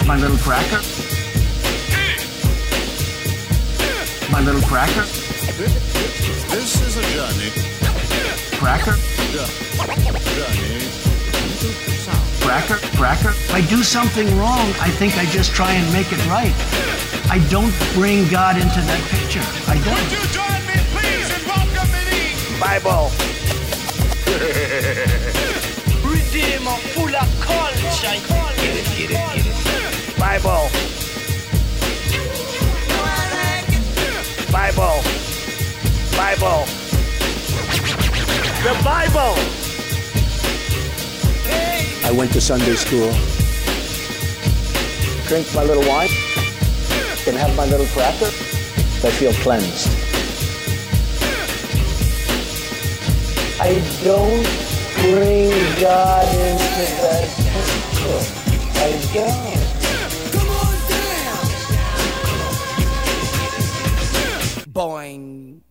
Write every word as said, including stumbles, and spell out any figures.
my little cracker? My little cracker? This is a journey. Cracker? Journey. Cracker? Cracker? If I do something wrong, I think I just try and make it right. I don't bring God into that picture. I don't. Would you join me, please, and welcome me? Bible. Redeemer full of culture. Get it, get it, get it. Bible. Bible. Bible. The Bible. I went to Sunday school. Drink my little wine. Can have my little cracker. I feel cleansed. I don't bring God into that picture. I don't. Boing.